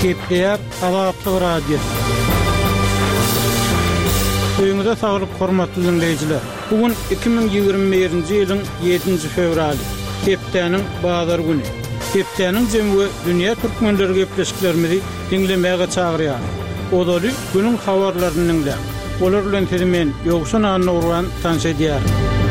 Kepler Azatlyk Radio. Öňüňizde saglyk hormatly dinleýijiler. Bugün 2021-nji ýylyň 7-nji fevraly. Hepdeniň bazar güni. Hepdeniň jemgy dünýä türkmenleri gepleşiklerimizi dinlemäge çagyrýar. Odaly günüň habarlaryny dinleýär. Olar bilen temen ýogşan anlawan tanşedýär.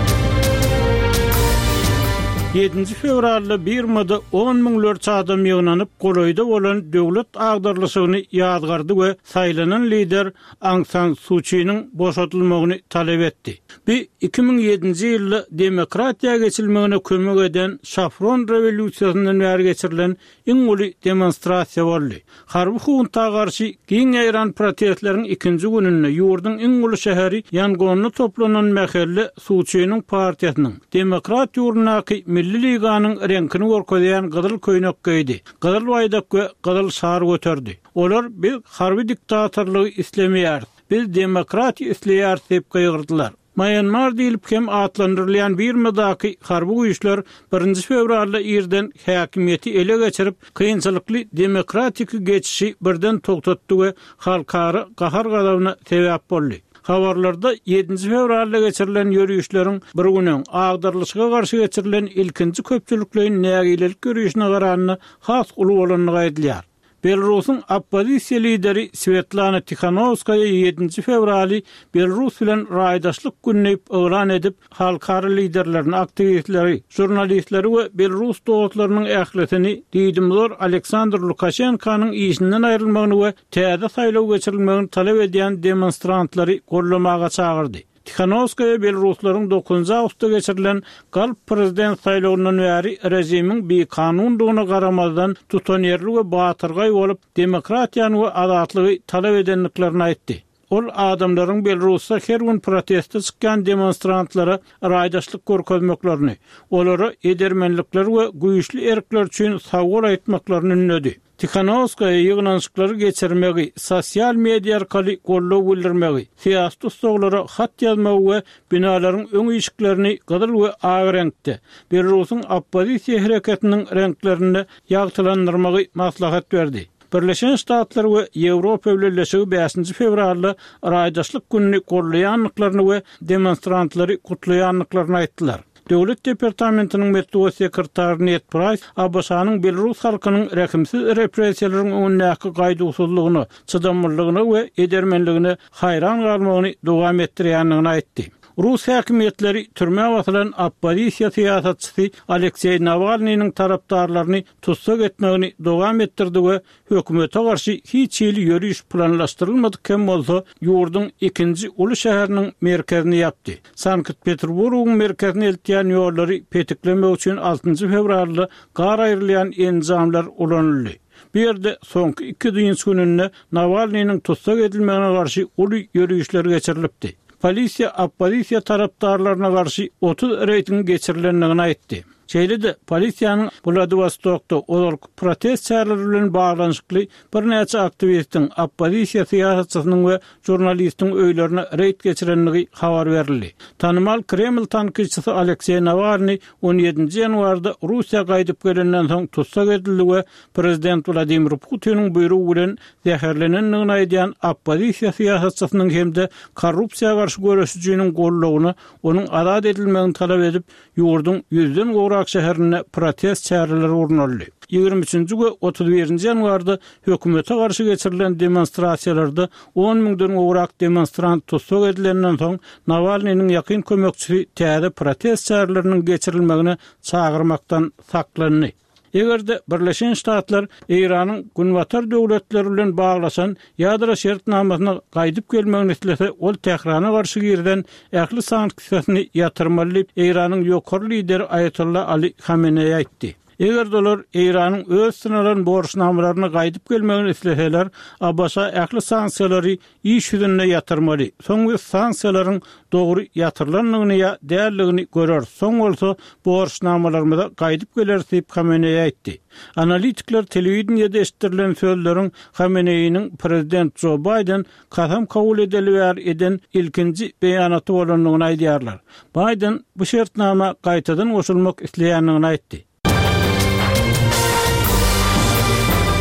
7-nji fevralda Birmada 10.000 adam ýygnanyp golaýda bolan döwlet agdarlyşygyny ýadgardy we saýlanan lider Aung San Suu Kyi'niň boşatylmagyny talep etdi. Bu 2007-nji ýylda demokratiýa geçilmegine kömek eden Şafron rewolýusiýasyndan bäri geçirilen iň uly demonstrasiýa boldy. Harby hunta garşy giň ýaran protestleriň ikinji gününde ýurdun iň uly şäheri Yangonda toplanan mähelle Suu Kyi'niň partiýasynyň Demokrat ýurnaky Milli Liganyň renkini gorkoýan gyzyl köýnek giydi. Gyzyl baýdak we gyzyl şar göterdi. Olar bir harby diktatorlygy islemýär, biz demokratiýa isleýär diýip gaýgyrdylar. Myanmar diýilip hem atlandyrylýan Birmadaky harby güýçler 1-nji fevralda ýerden häkimiýeti ele geçirip, kynçylykly demokratik geçişi birden togtatdy we halkary gahar gadawyna sebäp boldy. Habarlarda 7-nji fevralda geçirilen ýörüýüşleriň bir günüň agdarlyşyga garşy geçirilen ilkinji köpçülikliň nägilelik görüşine garanyny has uly bolanyny gaýdylýar. Belarusyň oppozisiýa lideri Svetlana Tikhanovskaya 7-nji fevraly Belarus bilen raýdaşlyk gününi elan edip, halkary liderlerini, aktivistleri, jurnalistleri we Belarus dowlatlarynyň ähletini diýdimler Aleksandr Lukashenkanyň işinden aýrylmagyny we täze saýlaw geçirilmegini talep edýän demonstrantlary gollamaga çagyrdy. Tikhanovskaya Belaruslaryň 9 awgustda geçirilen galp prezident saýlawyndan bäri rejimiň bir kanundygyna garamazdan tutanýarly we batyrgaý bolup demokratiýany we azatlygy talep edenliklerini aýtdy. Ol adamlaryň Belarusda her gün protestde çykkan demonstrantlara raýdaşlyk görkezmeklerini, olara edermenlikler we güýçli erkler üçin sagol aýtmaklaryny ünledi. Tikhanovskaya ýygnanşyklary geçirmegi, sosial media arkaly gollaw bildirmegi, siýasat ustalara hat ýazmagy we binalaryň öň ýyşyklerini gyzyl we ag renkde, Belarusyň oppozisiýa hereketiniň renklerini ýagtylandyrmagy maslahat berdi. Birleşen Ştatlar we Ýewropa Birleşigi 5-nji fevralda raýdaşlyk gününi gollaýanlyklaryny we demonstrantlary gutlaýanlyklaryny aýtdylar. Döwlet departamentiniň metduwa sekretary Ned Price Abaşanyň Belarus halkynyň rekimsiz repressiýalary öňündäki gaýdusuzlygyny, çydamlygyny we edermenligini hayran galmagyny dowam etdirýänligini aýtdy. Rus häkimetleri türme basylan oppozisiýa siýasatçysy Aleksey Navalnyň tarapdarlaryny tutsak etmegini dowam etdirdi we hökümete garşy hiç ýyl ýörüş planlaşdyrylmadyk bolsa ýurdun ikinji uly şäheriniň merkezini ýapdy. Sankt-Peterburgyň merkezine eltýän ýollary petiklemek üçin 6-njy fevralda gar aýrylýan enzamlar ulanyldy. Bir yerde soňky 2 ýyl gününde Navalnyň tutsak edilmegine garşy uly ýörüýüşler geçirilipdi. Polisiýa oppozisiýa tarapdarlaryna garşy 30 reyting geçirilenligini aýtdy. Şeýle-de polisiýanyň Vladivostokda olarky protest çäreleri bilen baglanyşykly bir näçe aktivistiň, oppozisiýa siýasatçysynyň we jurnalistiň öýlerine reýt geçirenligi habar berildi. Tanymal Kreml tanqidçisi Aleksey Navalny 17-nji ýanwarda Russiýa gaýdyp gelenden soň tutsak edildi we prezident Vladimir Putiniň buýrugy bilen zäherlenenligini aýdýan oppozisiýa siýasatçysynyň hemde korrupsiýaga garşy görüşjüjiniň gollawyny, onuň azat edilmegini talep edip, ýurdun 100den gowrak şäherine protest çäreleri urnaldy. 23-nji we 31-nji ýanwarda hökümete garşy geçirilen demonstrasiýalarda 10.000-den gowrak demonstrant tutsak edilenden soň Navalnyň ýakyn kömekçisi täze protest çäreleriniň geçirilmegini çagyrmakdan saklandy. Egerde Birleşen Ştatlar Iranyň günwatar döwletleri bilen baglaşan ýadra şertnamasyna gaýdyp gelmegini islese, ol Tehrana garşy girden ähli sanksiýasyny ýatyrmaly Iranyň ýokary lideri Ayatollah Ali Khamenei aýtdy. Eger dolar Iranyň öz synalan borçnamalaryny gaýdyp gelmegini isleseler, Abbasa ähli sanksiýalary iş ýüzüne ýatyrmaly. Soň bu sanksiýalaryň dogry ýatyrlanmagyny ýa däldigini görer. Soň bolsa borçnamalarymyza gaýdyp geler diýip Khamenei aýtdy. Analitikler telewizionyada eşitdirilen sözleriň Khamenei'nin prezident Joe Biden kasam kabul eden ilkinji beýanaty bolanyny aýdýarlar. Biden bu şertnama gaýtadan goşulmak isleýänligini aýtdy.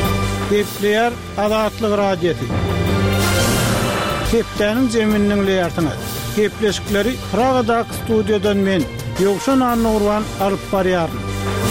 Kepler Azatlyk Radiosu. Kepler'in zeminining layartyna. Kepleşikleri Praga'daki studiodan men Ýogşan Annurwan alyp barýaryn.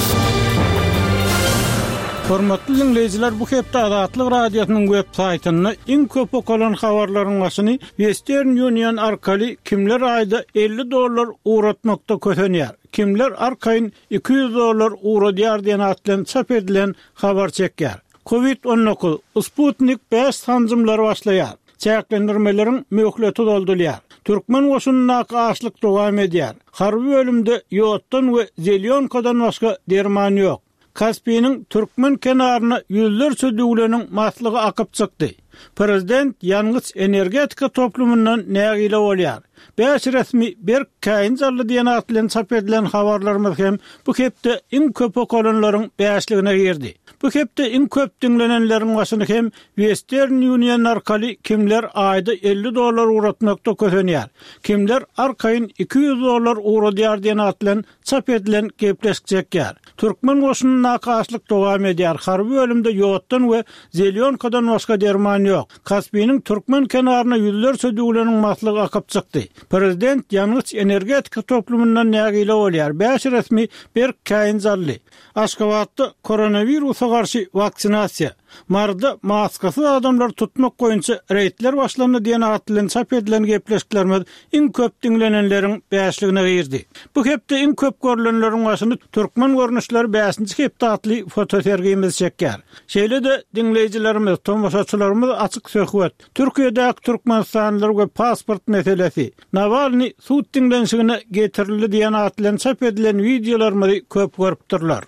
Hormatly dinleyijiler, bu hepde Azatlyk Radiosynyň web saýtyny iň köp okulan habarlaryň başyny Western Union arkaly kimler aýda $50 uğratmakda kösenýär. Kimler arkaýyn $200 uğradýar diýen atlan çap edilen habar çekýär. Covid-19 Sputnik 5 sanjymlary başlaýar. Çäklendirmeleriň möhleti doldurýar. Türkmen goşunyna gaşlyk dowam edýär. Harby bölümde ýotdan we zelýonkadan başga derman ýok. Kaspiyning Türkmen kenaryna yüzlerçe döwleniň maslygy akyp çykdy. Prezident ýalňyz energetika toplumyndan nägile bolýar. 5 resmi bir kaýyn zally diýen atlan çap edilen habarlarymyz hem bu hepde iň köp okulanlaryň 5ligine girdi. Bu hepde iň köp dinlenenleriň başyny hem Western Union arkaly kimler aýda $50 uğratmakda kösenýär. Kimler arkaýyn $200 uğradýar diýen atlan çap edilen gepleşik çekýär. Türkmen goşunyna gaşlyk dowam edýär. Harby bölümde ýotdan we zelýonkadan başga derman ýok. Kaspiyning Türkmen kenaryna yüzlerçe döwleniň maslygy akyp çykdy. Prezident ýalňyz energetika toplumyndan nägile bolýar. 5 resmi bir kaýyn zally. Aşgabatda koronawirusa garşy vaksinasiýa. Marda maskasy adamlar tutmak goýunça reýtler başlandy diýen atlan çap edilen gepleşiklerimiz iň köp dinlenenleriň 5ligine girdi. Bu hepde iň köp görülenleriň başyny Türkmen görnüşleri 5-nji hepde atly fotosergimiz çekýär. Şeýle-de dinleyijilerimiz, tomoşaçylarymyz açyk söhbet. Türkiýedäki türkmenstanlylar we pasport meselesi. Navalny suud dinlenşigine getirildi diýen atlan çap edilen videolarymyzy köp görüpdirler.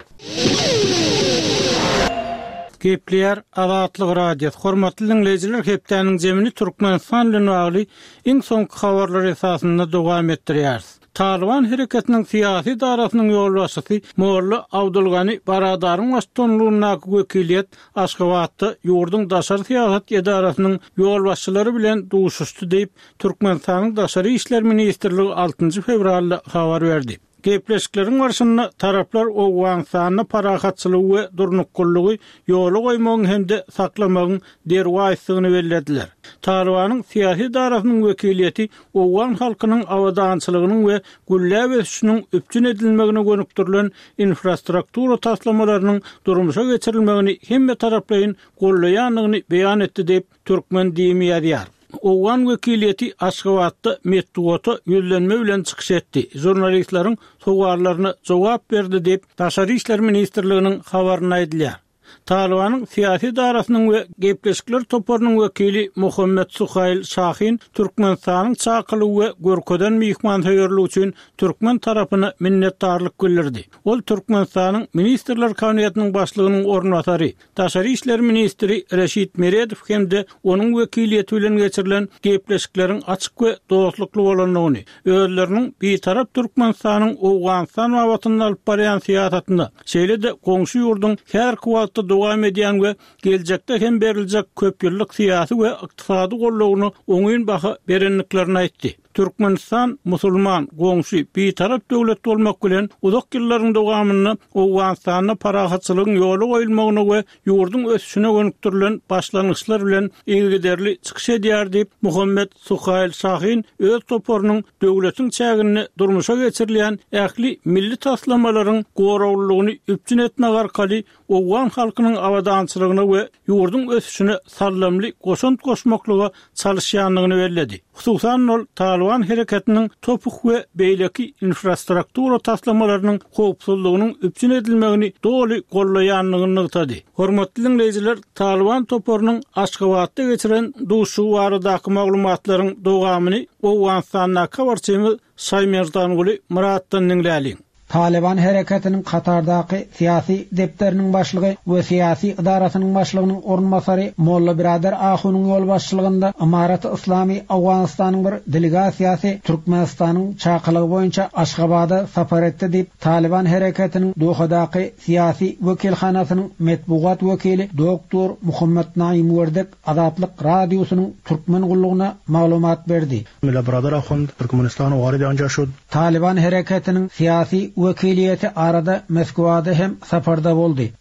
Kepler Azatlyk Radiosu. Hormatly dinleyijiler, hepdeniň zemini Türkmenistan bilen bagly iň soňky habarlar esasynda dowam etdirýär. Taliban hereketiniň syýasy darasynyň ýolbaşçysy Molla Abdulgany Baradaryň başçylygyna wekiliýet Aşgabatda ýurduň daşary syýasat edarasynyň ýolbaşçylary bilen duşuşdy diýip Türkmenistanyň Daşary işler ministrligi 6 fevralda habar berdi. Gepleşikleriň barşyna taraplar Owgaňstanyň parahatçylygy we durnukkullygy ýoly goýmagyň hemde saklamagyň derwaýsygyny bellädiler. Talibanyň syýasy darasynyň wekiliýeti Owgan halkynyň awadançylygynyň we güllä ösüşiniň üpçün edilmegine gönükdirilen infrastruktura taslamalarynyň durmuşa geçirilmegini hemme taraplaryň gollaýanlygyny beýan etdi diýip Türkmen diýimi ýazýar. Owgan wekiliýeti Aşgabatda metduata ýüzlenme bilen çykyş etdi. Jurnalistlaryň sowarlaryna jogap berdi diýip Daşary işler ministrliginiň habaryna aýdylýar. Talibanyň syýasy darasynyň we gepleşikler toparynyň wekili Muhammed Suhail Şahin Türkmenistanyň çakyly we görkeden mehmanhöýerligi üçin Türkmen tarapyna minnetdarlyk bildirdi. Ol Türkmenistanyň ministrler kabinetiniň başlygynyň ornatary, Daşary işler ministri Reşit Meredow hemde onuň wekiliýeti bilen geçirilen gepleşikleriň açyk we dostlukly bolanlygyny, özleriniň betarap Türkmenistanyň Owgaňstan wagtyny alyp barýan syýasatyna, şeýle-de goňşy ýurduň her kwatda dowam edýän we geljekde hem beriljek köp ýyllyk syýasy we ykdysady gollagyny oňyn baha berenliklerini aýtdy. Türkmenistan musulman, goňşy, betarap döwlet bolmak bilen uzak ýyllaryň dowamyny Owgaňstanyň parahatçylygyň ýoly goýulmagyna we ýurduň ösüşine gönükdirilen başlanyşlar bilen ilgiderli çykyş edýär diýip Muhammed Suhail Şahin öz toparynyň döwletiň çägini durmuşa geçirilen ähli milli taslamalaryň gorawlygyny üpçün etmek arkaly Owgan halkynyň awadançylygyna we ýurduň ösüşine sallamly goşunt goşmaklyga çalışýanlygyny bellädi. Hususan ol Taliban hereketiniň topuk we beýleki infrastruktura taslamalarynyň howpsuzlygynyň üpçün edilmegini doly gollaýanlygyny ýetdi. Hormatly dinleyijiler, Taliban toparynyň Aşgabatda geçiren duşu baradaky maglumatlaryň dowamyny Owgaňstanyň kabarçymy Saýmerdan Guly Muratdan dinläliň. Taliban hareketinin Katar'daki siyasi depterinin başlığı ve siyasi idarasynyň başlygynyň ornmasary Molla Birader Ahunyň yol başçylygynda Amarat-ı İslami Awganistanyň bir delegasiýasy Türkmenistanyň çakylygy boýunça Aşgabada sapar etdi diýip Taliban hareketiniň Dohadaky siyasi wekilhanasynyň metbuat wekili Doktor Muhammed Naim Werdek Azatlyk Radiosynyň Türkmen gullugyna maglumat berdi. Molla Birader Ahund Türkmenistanyň wagty anja şu Taliban hareketiniň siyasi wekiliýeti arada Moskwada hem saparda boldy.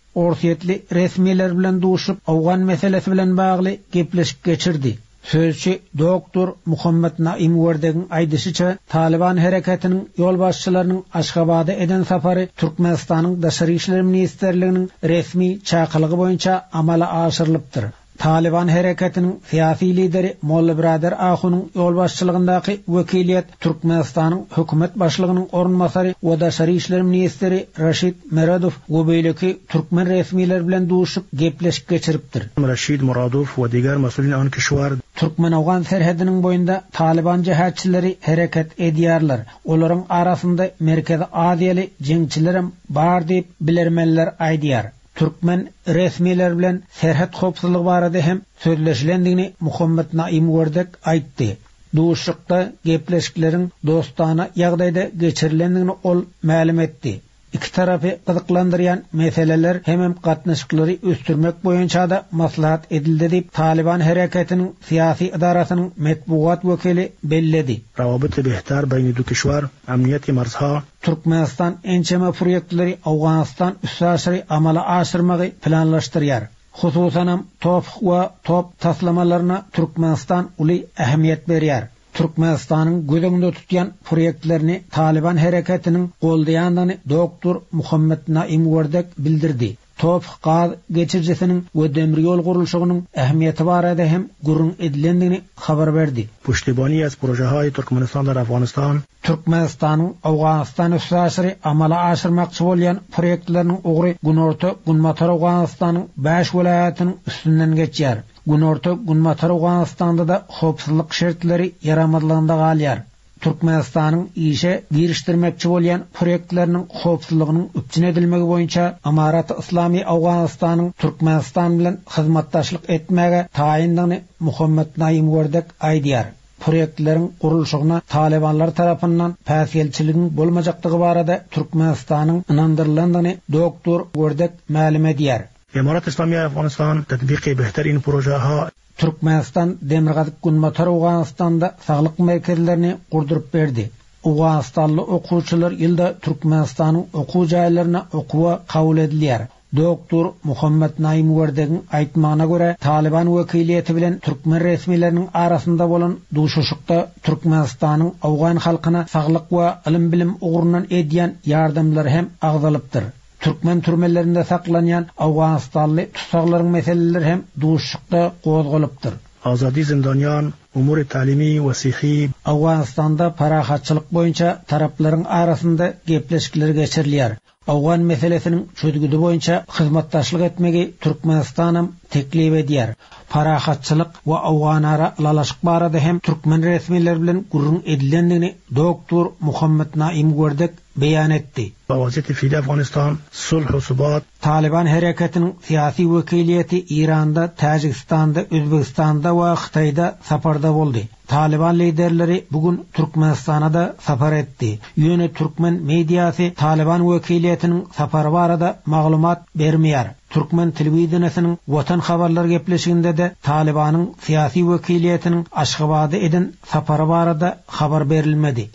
orsiýetli resmiler bilen duşup Awgan meselesi bilen bagly gepleşip geçirdi. Sözçi doktor Muhammed Naim Werdegin aýdyşyça Taliban hereketiniň ýol başçylarynyň Aşgabada eden sapary Türkmenistanyň Daşary işler ministrliginiň resmi çakylygy boýunça amala aşyrylypdyr. Taliban hereketiniň siyasi lideri Molla Birader Ahunyň ýol başçylygyndaky wekiliýet Türkmenistanyň hökümet başlygynyň orunmasary we Daşary işler ministri Rashid Meradov gobeýleki türkmen resmiler bilen duşup gepleşip geçiripdir. Rashid Meradov we diğer mesulin an kişiler Türkmen-Awgan serhediniň boýunda Taliban jihatçylary hereket edýärler. Olaryň arasynda Merkezi Aziýaly jeňçilerim bar diýip bilermenler aýdýar. Türkmen resmiler bilen serhet hopsuzlygy barada hem sözleşilendigini Muhammed Naim Werdek aýtdy. Duşukda gepleşikleriň dostana ýagdaýda geçirilendigini ol ma'lum etdi. İki tarafı gyzyklandyrýan meseleler hem gatnaşyklary östürmek boýunça da maslahat edildi diýip Taliban hereketiniň siyasi idarasynyň metbuat wekili belledi. Rawabit behtar beýni du kişiler amniyeti marzha Türkmenistan ençeme proýektleri Awganistan üssasy amala aşyrmagy planlaşdyrýar. Hususan top we top taslamalaryna Türkmenistan uly ähmiýet berýär. Türkmenistanyň gözüňde tutýan proýektlerini Taliban hereketiniň goldaýandygyny doktor Muhammed Naim Werdek bildirdi. Top gaz geçirjisiniň we demir ýol gurulşygynyň ähmiýeti barada hem gurrun edilendigini habar berdi. Puştibani az projehay Türkmenistan we Afganistan Türkmenistanyň Awganistan üssasy amala aşyrmakçy bolýan proýektleriniň ugry Gunorta Gunmatar Awganistanyň 5 welaýatynyň üstünden geçýär. Gunorta Gunmatar Awganistanda da hopsuzlyk şertleri yaramadylygynda galýar. Türkmenistanyň işe girişdirmekçi bolýan proýektleriniň hopsuzlygynyň üpçün edilmegi boýunça Amarat Islami Awganistanyň Türkmenistan bilen hyzmatdaşlyk etmäge taýindygyny Muhammed Naim Werdek aýdýar. Proýektlerin gurulşygyna Talibanlar tarapyndan päsgelçiligiň bolmajakdygy barada Türkmenistanyň inandyrylanyny doktor Werdek ma'lum edýär. Emarat Islamiýa Afganistan tatbiqi behtarin projeha Türkmenistan Demirgazyk Gunmatar Awganistanda saglyk merkezlerini gurdurup berdi. Awganistanly okuwçylar ýylda Türkmenistanyň okuw jaýlaryna okuwa kabul edilýär. Doktor Muhammed Naim Werdegin aýtmagyna görä Taliban wekiliýeti bilen türkmen resmileriniň arasynda bolan duşuşykda Türkmenistanyň Awgan halkyna saglyk we ilim bilim ugrunan edýän ýardamlary hem agzalypdyr. Türkmen türmelerinde saklanyan Awganistanly tusaklaryň meseleleri hem duşukda gozgalypdyr. Azadi zindanyan, umuri talimi we sihi Awganistanda parahatçylyk boýunça taraplaryň arasynda gepleşikler geçirilýär. Awgan meselesiniň çözgüdi boýunça hyzmatdaşlyk etmegi Türkmenistan teklip edýär. Parahatçylyk we Awgan ara lalaşyk barada hem türkmen resmiler bilen gurrun edilendigini doktor Muhammed Naim Werdek beýan etdi. Waziyeti fi Afganistan sulh we subat Taliban hereketiniň siyasi wekiliýeti Iranda, Täjikistanda, Özbekistanda we Hytaýda saparda boldy. Taliban liderleri bugün Türkmenistana da sapar etdi. Ýöne türkmen mediýasy Taliban wekiliýetiniň sapary barada maglumat bermeýär. Türkmen telewizionynyň Watan habarlar gepleşiginde de Talibanyň siyasi wekiliýetiniň Aşgabada eden sapary barada habar berilmedi.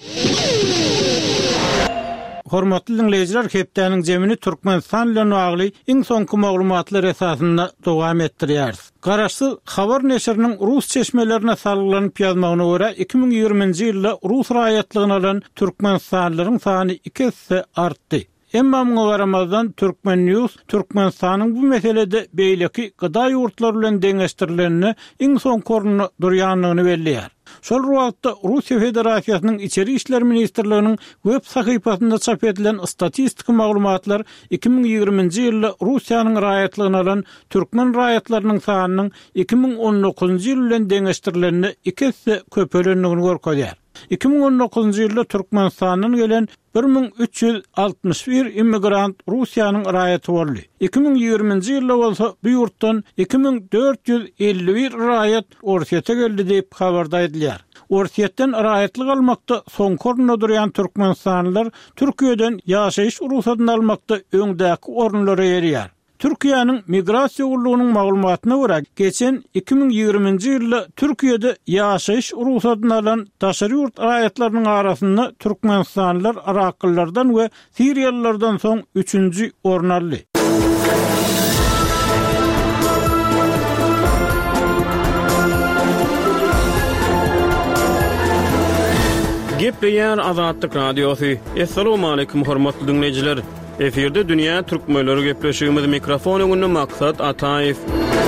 Hormatly dinleyijiler, hepdeniň jemini Türkmenistan bilen bagly iň soňky maglumatlar esasynda dowam etdirýäris. Garaşsyz habar neşriniň rus çeşmelerine salgylanyp ýazmagyna görä 2020-nji ýylda rus raýatlygyny alan türkmenistanlylaryň sany 2 artdy. Emma muňa garamazdan Türkmen News Türkmenistanyň bu meselede beýleki gyda ýurtlar bilen deňeşdirilenini iň soňky orunda durýanlygyny belliýär. Şol wagtda Russiýa Federasiýasynyň İçeri işler ministrliginiň web sahypasynda çap edilen statistik maglumatlar 2020-nji ýylda Russiýanyň raýatlygyny alan türkmen raýatlarynyň sanynyň 2019-njy ýyl bilen deňeşdirilenini 2 köpelendigini görkezýär. 2019-njy ýylda Türkmenistanyň gelen 1361 immigrant Russiýanyň raýaty boldy. 2020-nji ýylda bolsa bu ýurtdan 2451 raýat Orsiýete geldi diýip habarda edilýär. Orsiýetden raýatlyk almakda soňky orunda durýan türkmenistanlylar Türkiýeden ýaşaýyş ruhsatyny almakda öňdäki orunlara ýerýär. Türkiýanyň migrasiýa gurulunyň maglumatyna görä, geçen 2020-nji ýylda Türkiýede ýaşaýyş ruhsatyny alan daşary ýurt raýatlarynyň arasynda türkmenistanlylar Iraklylardan we Siriýalılardan soň 3-nji orun aldy. Gepleýär Azatlyk Radiosu. Assalamu alaykum hormatly dinleyijiler. Eferde dünýä türkmenleri gepleşigimiz mikrofon öňünde maksat Ataýew.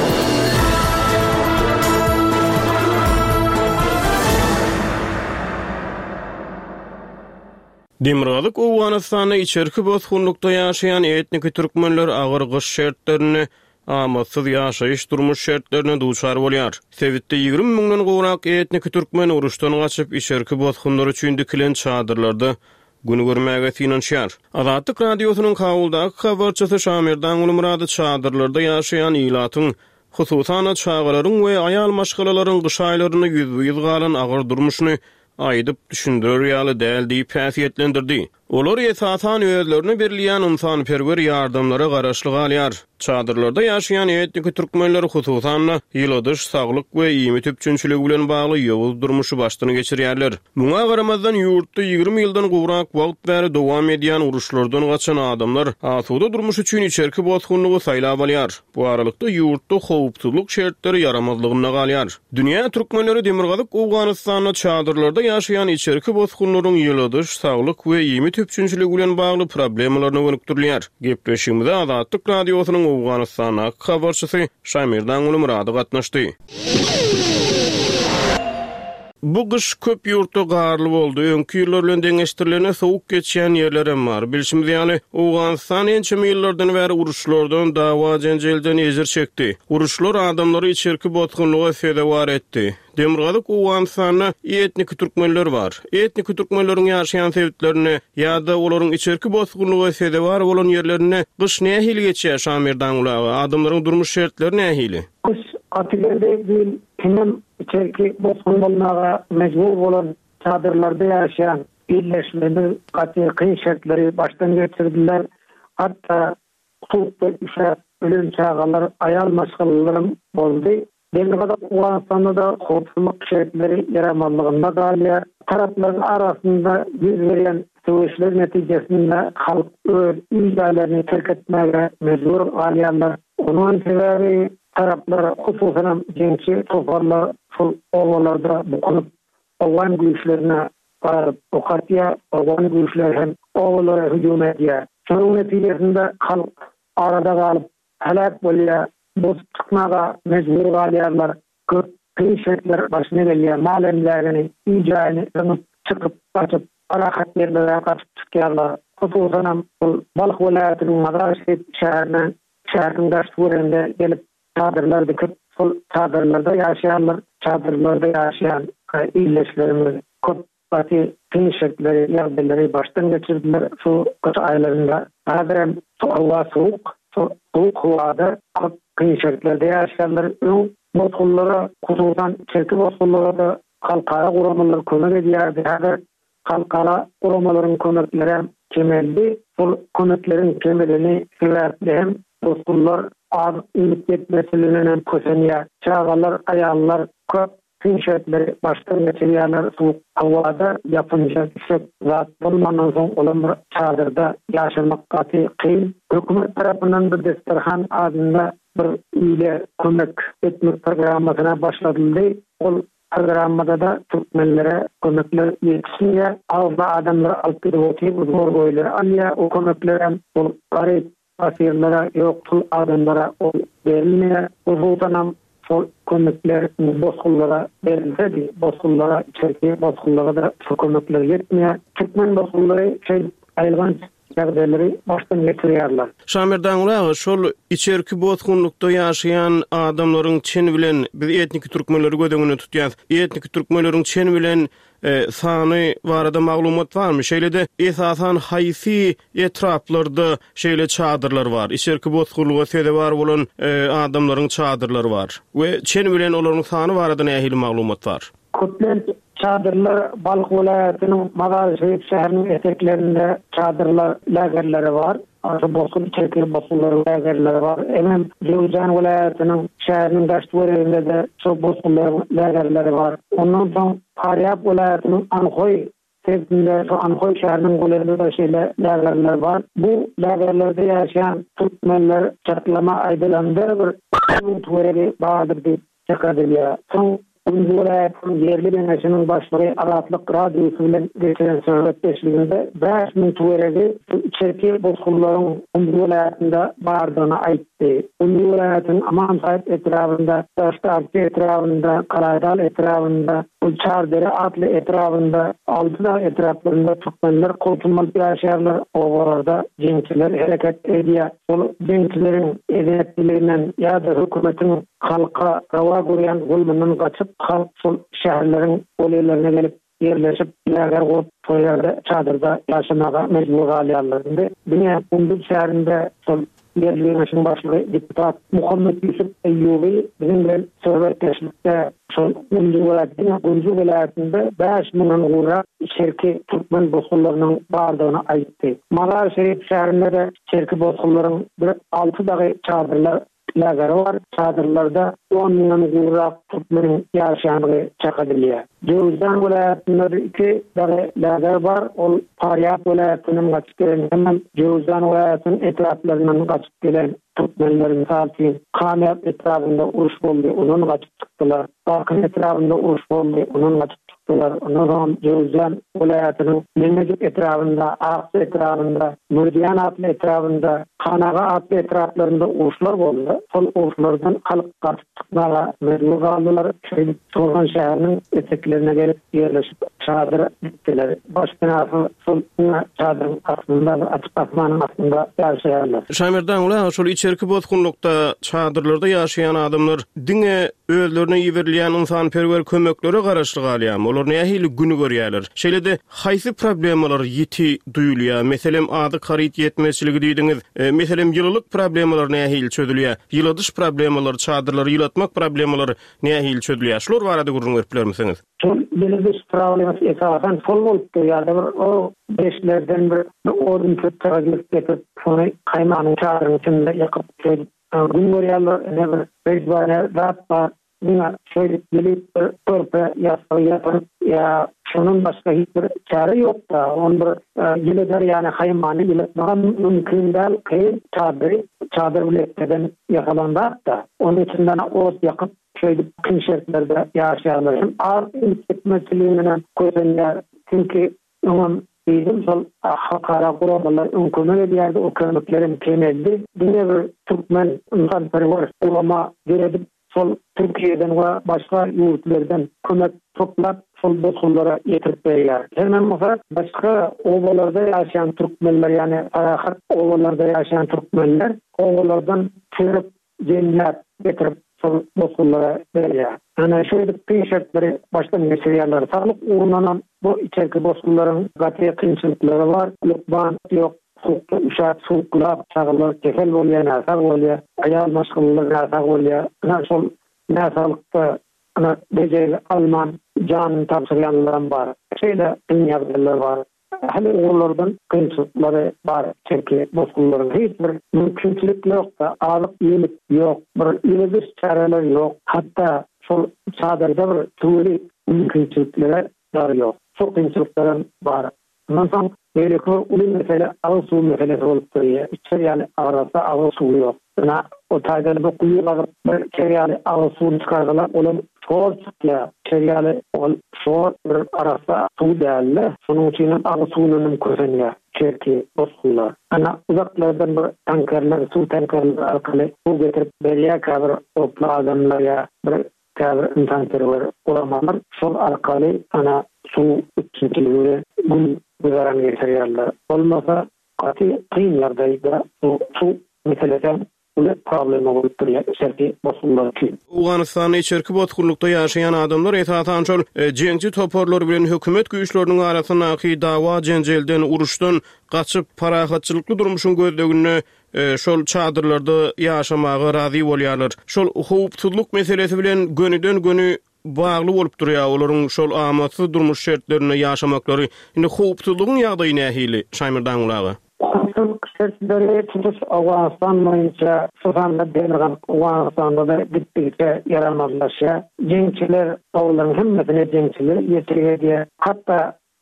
Demirgazyk Owganystanyna içerki bozgunlukda ýaşaýan etnik türkmenler agyr gyş şertlerini amatsız ýaşaýyş durmuş şertlerine duçar bolýar. Sebitde 20 000-dan gowrak etnik türkmen uruşdan gaçyp içerki bozgunlar üçin dikilen çadırlarda günü görmäge finansiýar. Azatlyk radiosynyň kabuldaky habarçysy Şamirdan Ulumurady çadırlarda ýaşaýan ilatyň hususan çağalaryň we aýal maşgalalaryň gyş aýlaryny ýüz galan agyr durmuşyny aýdyp düşündirir ýaly däl diýip häsiýetlendirdi. Olar esasan özlerini berleýän ynsanperwer ýardamlara garaşly galýar. Çadırlarda ýaşaýan etnik türkmenler hususan ýylydyş saglyk we ýymy tüpçünçiligi bilen bagly ýowuz durmuşy başdan geçirýärler. Muňa garamazdan ýurtda 20 ýyldan gowrak wagt bäri dowam edýän uruşlardan gaçan adamlar asuda durmuş üçin içerki bozgunlygy saýlap alýar. Bu aralykda ýurtda howpsuzlyk şertleri yaramazlygyna galýar. Dünýä türkmenleri Demirgazyk Owganystanyna çadırlarda ýaşaýan içerki bozgunlaryň ýylydyş saglyk we ýymy tüpçünçiligi bilen bagly problemlaryny gönükdirýär. Gepleşigimizde Azatlyk radiosynyň Owganystana habarçysy Şamirdan Ulumurady gatnaşdy. Bu gyş köp ýurtda garly boldy. Öňki ýyllar bilen deňeşdirilene sowuk geçýän ýerlerem bar. Bilşimiz ýaly Owganystan ençe ýyllardan bäri uruşlardan, dawa jenjelden ezir çekdi. Uruşlar adamlary içerki bozgunlyga sebäp etdi. Demirgazyk Owganystanyna etnik türkmenler bar. Etnik türkmenleriň ýaşaýan sebitlerini ýa-da olaryň içerki bozgunlyga sebäp bolan ýerlerini gyş nähili geçýär Şamirdan ulagy? Adamlaryň durmuş şertleri nähili? Atillerde bir hemen içerki bozgunluğa mecbur bolan çadırlarda yaşayan birleşmeli kıyı şartları baştan geçirdiler. Hatta soğukta üşer ölüm çağalar, ayal maşgalalarım oldu. Demirgazyk Owganystanda da howpsuzlyk şertleri yaramallygynda galýar. Tarapların arasında yüz veren söwüşler netijesinde halk öz ýerlerini terk etmäge mecbur galýarlar. Onuň sebebi taraplar hususan gençi toparlar şol owalarda bukunup Owgan güýçlerine baryp okatýa, Owgan güýçler hem owalara hüjüm edýär. Şonuň netijesinde halk arada galyp helak bolýar. Bu çıkmaga mecbur galýarlar. Köp kıyışetler başına gelýär. Malemlerini, ýaýyny çıkıp kaçıp arahat yerlere kaçıp çıkýarlar. Hususan Balyk welaýatynyň Madaşet şäheriniň daşdurunda gelip çadırlar dikip sol çadırlarda ýaşaýarlar. Çadırlarda ýaşaýan illeşlerimiz köp baty kıyışetleri, ýagdaýlary başdan geçirdiler. Şu köp aýlarynda häzir soğuk soğuk howada kıyışetlerde ýaşaýarlar. Bozgunlara hususan çerki bozgunlara da halkara guramalar kömek edýärdi. Häzir halkara guramalaryň kömekleri kemeldi. Bu kömekleriň kemelini sebäpli bozgunlar az ýylyp gitmesine kösenýär. Çağalar, aýallar köp kıyışetleri başdan geçirýärler. Soğuk howada yapınca zat bolmandan soň olar çadırda ýaşamak gaty kyn. Hökümet tarapyndan bir destirhan adında bir ýyle kömek etmek programmasyna başlandy. Ol programmada da türkmenlere kömekler ýetişýär. Awda adamlar alyp gidip zor goýlar. Alýa o kömekler hem ol garyp asyrlara ýoksul adamlara berilmeýär. Hususan sol kömekler bozgunlara berildi. Bozgunlara içerki bozgunlara da kömekler ýetmeýär. Türkmen bozgunlary aýlgan ýagdaýlary başdan geçirýärler. Şamirdan ulagy şol içerki bozgunlukda ýaşaýan adamlaryň çen bilen biz etnik türkmenleri gödüňüne tutýar. Etnik türkmenleriň çen bilen sany barada maglumat barmy? Şeýle-de esasan haýsy etraplarda şeýle çadırlar bar. İçerki bozgunlyga sebäp bolan adamlaryň çadırlary bar. We çen bilen olaryň sany barada nähili maglumat bar? Köplen çadırlar Balyk welaýatynyň Madaşet şäheriniň eteklerinde çadırlar lagerleri var. Aşy bozgun çekir bozgunlar lagerleri var. Hem Ýewjan welaýatynyň şäheriniň daşdurunda da şu bozgunlar lagerleri var. Ondan soň Paryap welaýatynyň Anhoy tepkinde şu Ankoy şäheriniň golarynda da şeýle lagerler bar. Bu lagerlerde ýaşaýan türkmenler çatlama aýdylanda bir töweregi bardyr diýip çakadylýar. Soň Umduğulayatın yerli deneşinin başlığı Aratlık Radyosu bilen geçen söhbetleşliğinde 5.000 tuveregi içerki bozkulların Umduğulayatında bardığına aitti. Umduğulayatın Amansayt etrafında, Taştarki etrafında, Karaydal etrafında, Çardere adlı etrafında, Altıdağ etraflarında Türkmenler kurtulmalı yaşarlar. Oğurlarda cenkçiler hareket ediyor. Bu cenkçilerin edenetlerinden ya da hükümetin halka rava görýän zulmünden kaçıp halk şäherleriň olaylarına gelip yerleşip lager goýup toýlarda çadırda ýaşamaga mecbur galýarlar. Dünya Kunduz şäherinde yerli deneşiniň başlygy deputat Muhammed Yusuf Eyyubi bilen bilen söhbetleşikde Gunju vilayetinde 5.000 gurra şerki Türkmen bozkullarynyň bardygyny aýtdy. Mazar Şerif şäherinde de şerki bozkullaryň 6 dagy çadırlar lager var. Çadırlarda 10.000 gurra Türkmenin ýaşaýanlygy çakadylýar. Jowzan vilayetinde 2 dagy lager var. Ol Paryat vilayetynyň gaçyp gelen hem Jowzan vilayetynyň etraflaryndan gaçyp gelen Türkmenlerin salty Kamyap etrafında uruş boldy. Onuň gaçyp çykdylar. Bakın etrafında uruş boldy. Onuň gaçyp çykdylar. Onuň Jowzan vilayetynyň Memleket etrafında, Aqsa etrafında, Murdiyan atly etrafında, Kanaga atly etraflarında uruşlar boldy. Sol uruşlardan halk gaçyp çykmaga mecbur galdylar. Çoğun şäheriniň eteklerine gelip yerleşip çadır dikdiler. Başkanı sol çadırın aslında açık asmanın aslında ýaşaýarlar. Şaýmerdan ular şol içerki bozgunlukda çadırlarda ýaşaýan adamlar diňe özlerine ýeberilýän insanperwer kömeklere garaşly galýar. Olar nähili güni görýärler. Şeýlede haýsy problemalar ýeti duýulýar? Meselem ady karyt ýetmezçiligi diýdiňiz. Meselem ýyllyk problemalar nähili çözülýär? Ýyladyş problemalar, çadırlary ýylatmak problemalar nähili çözülýär? Şolar barada gurrun beripler misiniz? Ýyladyş problemasy esasen fol bolup durýar. O beşlerden bir ordun kötüräglik getip, şonu kaymanyň çadıryn içinde ýakyp gün görýärler. Ne bir zat bar. Buna şöyle gelip törpe yapar ya şunun başka hiçbir çare yok da on bir yıldır yani haymanı yıltmagan mümkün değil ki çadır biletlerden yakalandı da onun içinden ot yakıp şöyle kın şartlarda yaşayanların az etmesiliğinden koyunlar çünkü onun bizim sol hakara kuramalar umkunu bir yerde o kırmıkların kemeldi. Yine bir Türkmen insanperver ulama göredip sol Türkiye'den ve başka yurtlardan kömek toplap sol bozkullara yetirip berýär. Hemen başka ovalarda yaşayan Türkmenler yani Arahat ovalarda yaşayan Türkmenler ovalardan çürüp cennet getirip sol bozkullara berýär. Ana şöyle kıyışatları baştan geçirýärler. Sağlık uğrundan bu içerki bozkulların gaty kıyışatları var. Lukban yok. Hukuk uşak suklap çağırlar kefel bolýar, nasag bolýar, ayal maşgullyk nasag bolýar. Şol nasalıkda beceri Alman can tapşyrýanlar bar. Şeýle ýagdaýlar bar. Hali oğullardan kıyınçlıkları var. Çünkü bozkulların hiçbir mümkünçilik yok da ağlık iyilik yok. Bir iyilik çareler yok. Hatta şol çadırda bir tüveli mümkünçilikleri var yok. Çok kıyınçlıkların var. Ondan sonra böyle ki ulu mesele ağır su meselesi olup duruyor. İçeriyeli ağırsa ağır su yok. Buna o taydalı bir kuyu bakıp bir içeriyeli ağır su çıkardılar. Onun şor çıkıyor. İçeriyeli şor bir arasa su değerli. Sonun için ağır suyunun köşeniyor. Çerki bozkullar. Ana uzaklardan bir tankerler, su tankerler alkalı su getirip belirye kadar toplu adamlar ya bir kadar insanperver olamalar. Sol alkalı ana su üçüncülüğü gün güzaran geçirýärler. Olmasa gaty kıyınlardaydı su meseleden ule problemi bolup durýar. Şerki bozkullar için. Awganystanyň içerki bozgunlukda ýaşaýan adamlar etatan şol jeňçi toporlar bilen hökümet güýçleriniň arasyndaky dawa jenjelden uruşdan gaçyp parahatçylykly durmuşyň gözlegini şol çadırlarda ýaşamaga razy bolýarlar. Şol howpsuzlyk meselesi bilen gönüden gönü bağlı bolup durýar. Olaryň şol amatsy durmuş şertlerine ýaşamaklary indi howpsuzlygyň ýagdaýy nähili Şaýmerdan ulagy. Howpsuzlyk şertleri tutuş Awganistan boýunça şoňda berilgen Awganistan'da da gittikçe yaramazlaşýar. Jeňçiler, oğulların hemmesine jeňçiler ýetirýär. Hatta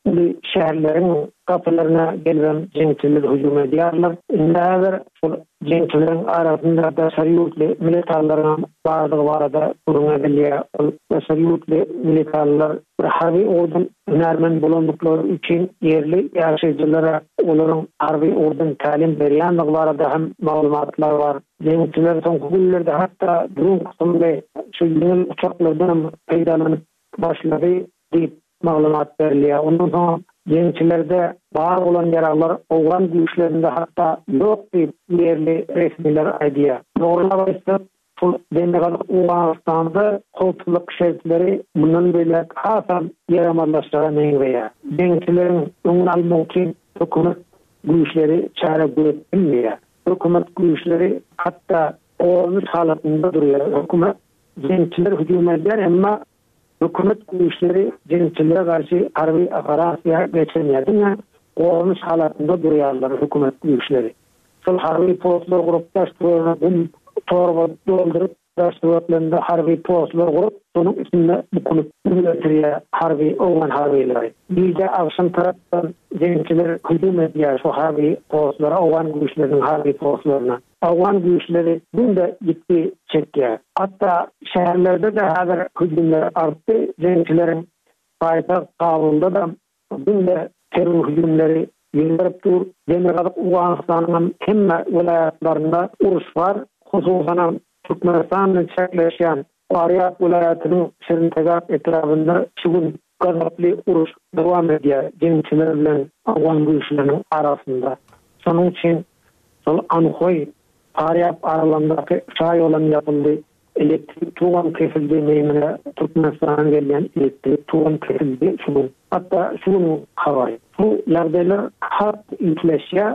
şäherleriň kapylaryna gelýän jeňçiler hüjum edýärler. Näder şol jeňçilerin arasynda da şeriýetli militarlaryň bardygy barada burun edilýär. Şeriýetli militarlar bir harby ordun närmen bolandykları üçin yerli ýaşaýjylara olaryň harby ordun talim berýänligi barada hem maglumatlar bar. Jeňçiler soňky günlerde hatda drone kısmynda şu ýeni uçaklardan peýdalanyp başlady diýip maglumat berilýär. Ondan soň jeňçilerde bar bolan ýaraglar owgan güýçlerinde hatda ýok diýip yerli resmiler aýdýar. Dogruly ise bu demek Uganistanda howpsuzlyk şertleri bundan böyle hasan yaramazlaştıran eýär. Jeňçilerin öňüni almak üçin hökümet güýçleri çare göretmýär. Hökümet güýçleri hatda olmuş halatynda durýar. Hökümet jeňçiler hüjum edýär, emma hökümet güýçleri jeňçilere garşy harby operasiýa geçirmýär. Olmuş halatynda durýarlar hökümet güýçleri. Şol harby postlar gurupdaşdyrylan torba doldurup daşdyrlarynda harby postlar gurup, şonuň içinde bukunup ýötürýär harby owgan harbylar. Diýje awşam tarapdan jeňçiler hüjum edýär şu harby postlara, owgan güýçleriň harby postlaryna. Owgan güýçleri bunda ýitdi çekýär. Hatda şäherlerde de häzir hüjumlar artdy. Jeňçilerin paýtagt Kabulda da bunda terör hüjumlary ýerlerip dur. Demek Uganistanyň hemme vilayatlarynda uruş bar. Hususan Türkmenistan'ın çekleşen Faryat vilayatynyň Şirintegap etrafında şugun gazaply uruş dowam edýär jeňçiler bilen awgan güýçleriniň arasynda. Şonuň üçin şol Anhoy Faryat aralaryndaky çay ýolan ýapyldy. Elektrik tuğan kesildi meýmine Türkmenistan'a gelýän elektrik tuğan kesildi şugun. Hatta şunun habary. Bu ýagdaýlar hat inflasiýa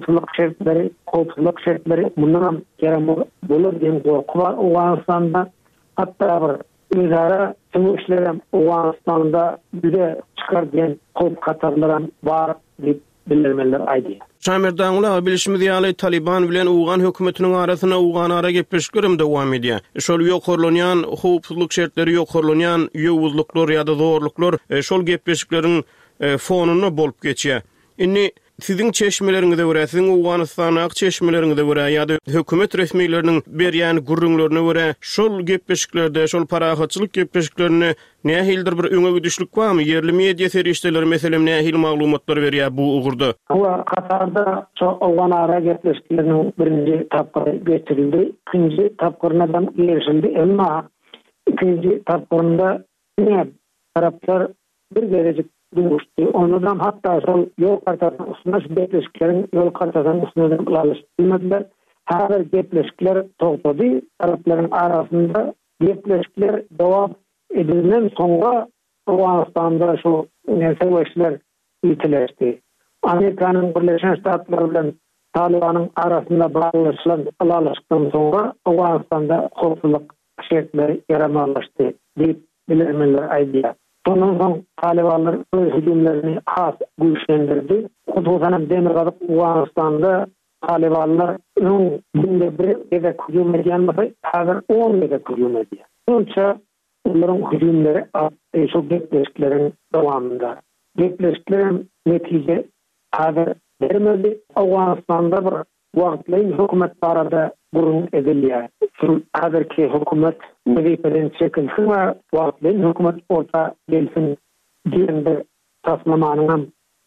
howpsuzlyk şertleri bundan yaramaz bolar diýen gorky bar Uganistanda. Hatta bir özara tömüşlerim Uganistanda büde çykar diýen howp katarlaran bar diýip bildirmeler aýdy. Şamerdaňla bilişimi diýäli Taliban bilen Ugan hökümetiniň arasyna Ugan ara gepleşiklerim dowam edýär. Şol ýokurlanýan howpsuzlyk şertleri ýokurlanýan ýowuzlyklar ýa-da zorluklar şol gepleşikleriň fonuny bolup geçýär. Inni sizin çeşmeleriňizde görä, sizin Uganistanyň çeşmeleriňizde görä ýa-da hökümet resmiýetleriniň berýän gurrunlaryna görä şol gepleşiklerde, şol parahatçylyk gepleşiklerini nähildir bir öňe gidişlik barmy? Yerli media serişdeleri meselem nähil maglumatlar berýär bu ugurda? Bu Katarda şu Ugan ara gepleşikleriniň birinji tapgyry geçirildi. Ikinji tapgyryna da erişildi. Emma ikinji tapgyrynda taraplar bir gelecek duruştu. Ondan hatta şol yol kartasının üstüne gepleşiklerin yol kartasının üstüne alıştırmadılar. Her gepleşikler topladı. Tarafların arasında gepleşikler devam edilen sonra Uganistan'da şu savaşlar itileşti. Amerika'nın Birleşen Ştatları bilen Taliban'ın arasında bağlaştıktan sonra Uganistan'da howpsuzlyk şertleri yaramazlaştı deyip bildirmeler aýdýar. Sonun soň Talibanlar öz hüjumlaryny has güýçlendirdi. Hususan demek Uganistanda Talibanlar günde bir gezek hüjum edýänmese, häzir 10 gezek hüjum edýär. Şonça onlaryň hüjumlary şu gepleşikleriň dowamında. Gepleşiklerin netije häzir bermedi. Uganistanda bir wagtly hökümet barada burun edilýär. Häzirki hökümet mevkiden çekilsin we wagtly hökümet orta gelsin diýende taslamanyň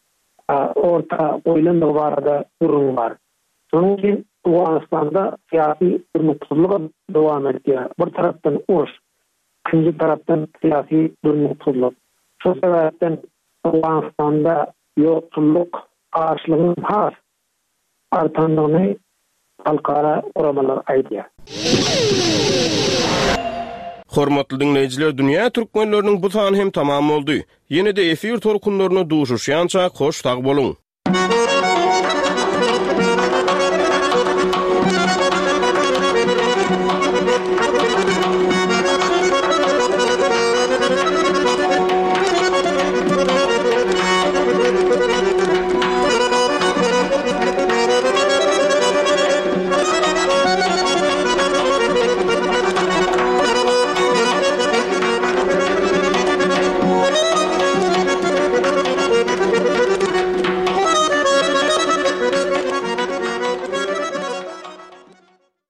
orta oýlandygy barada burun bar. Şonuň üçin Uganistanda syýasy durmuksuzlyk dowam edýär. Bir tarapdan uruş, ikinji tarapdan syýasy durmuksuzlyk. Şu sebäpden Uganistanda ýoksulluk arşlygynyň has artandygyny halkara uramalar aýdýar. Hormatly dinleyijiler, dünýä türkmenleriniň bu sany hem tamam boldy. Ýene-de efir torkunlaryna duşuşýança hoş tag boluň.